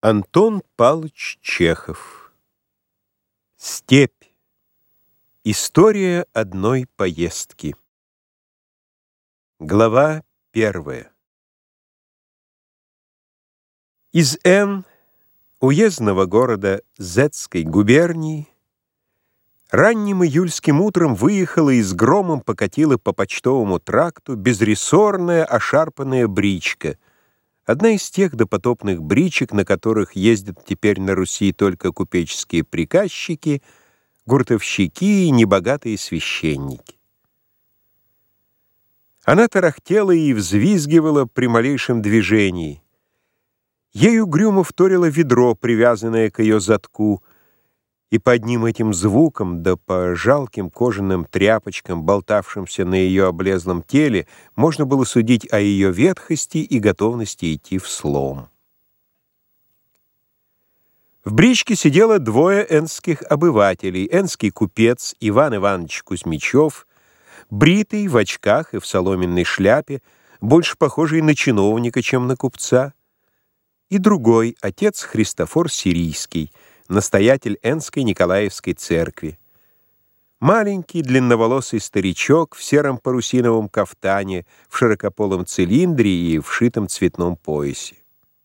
Антон Павлович Чехов. Степь. История одной поездки. Глава 1. Из Н, уездного города Зетской губернии, ранним июльским утром выехала и с громом покатила по почтовому тракту безрессорная ошарпанная бричка, одна из тех допотопных бричек, на которых ездят теперь на Руси только купеческие приказчики, гуртовщики и небогатые священники. Она тарахтела и взвизгивала при малейшем движении. Ей угрюмо вторило ведро, привязанное к ее задку, и по одним этим звукам, да по жалким кожаным тряпочкам, болтавшимся на ее облезлом теле, можно было судить о ее ветхости и готовности идти вслом. В бричке сидело двое энских обывателей: энский купец Иван Иванович Кузьмичев, бритый, в очках и в соломенной шляпе, больше похожий на чиновника, чем на купца, и другой, отец Христофор Сирийский, настоятель Энской Николаевской церкви. Маленький длинноволосый старичок в сером парусиновом кафтане, в широкополом цилиндре и вшитом цветном поясе.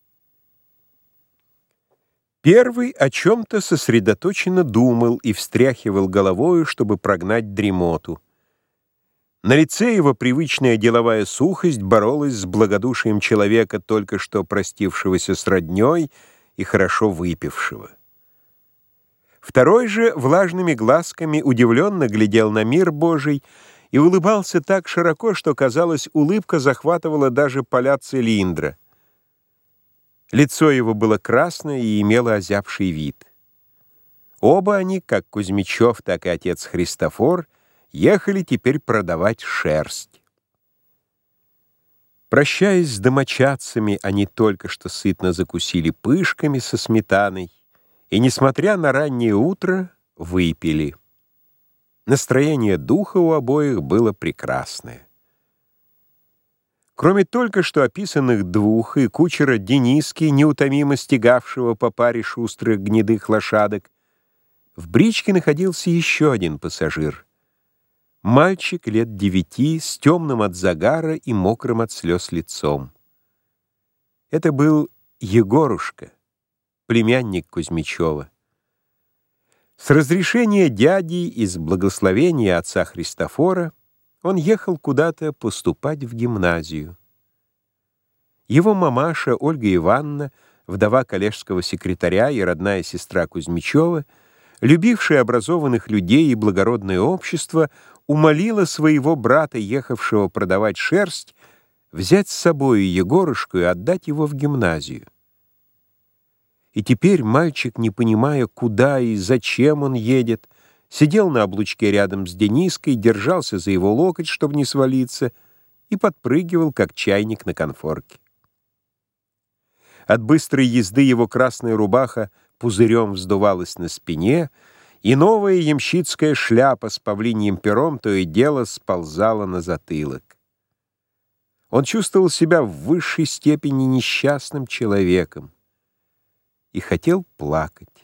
Первый о чем-то сосредоточенно думал и встряхивал головою, чтобы прогнать дремоту. На лице его привычная деловая сухость боролась с благодушием человека, только что простившегося с роднёй и хорошо выпившего. Второй же влажными глазками удивленно глядел на мир Божий и улыбался так широко, что, казалось, улыбка захватывала даже поля цилиндра. Лицо его было красное и имело озябший вид. Оба они, как Кузьмичев, так и отец Христофор, ехали теперь продавать шерсть. Прощаясь с домочадцами, они только что сытно закусили пышками со сметаной и, несмотря на раннее утро, выпили. Настроение духа у обоих было прекрасное. Кроме только что описанных двух и кучера Дениски, неутомимо стегавшего по паре шустрых гнедых лошадок, в бричке находился еще один пассажир. Мальчик лет 9 с темным от загара и мокрым от слез лицом. Это был Егорушка, племянник Кузьмичева. С разрешения дяди и с благословения отца Христофора он ехал куда-то поступать в гимназию. Его мамаша Ольга Ивановна, вдова коллежского секретаря и родная сестра Кузьмичева, любившая образованных людей и благородное общество, умолила своего брата, ехавшего продавать шерсть, взять с собой Егорушку и отдать его в гимназию. И теперь мальчик, не понимая, куда и зачем он едет, сидел на облучке рядом с Дениской, держался за его локоть, чтобы не свалиться, и подпрыгивал, как чайник на конфорке. От быстрой езды его красная рубаха пузырем вздувалась на спине, и новая ямщицкая шляпа с павлиньим пером то и дело сползала на затылок. Он чувствовал себя в высшей степени несчастным человеком и хотел плакать.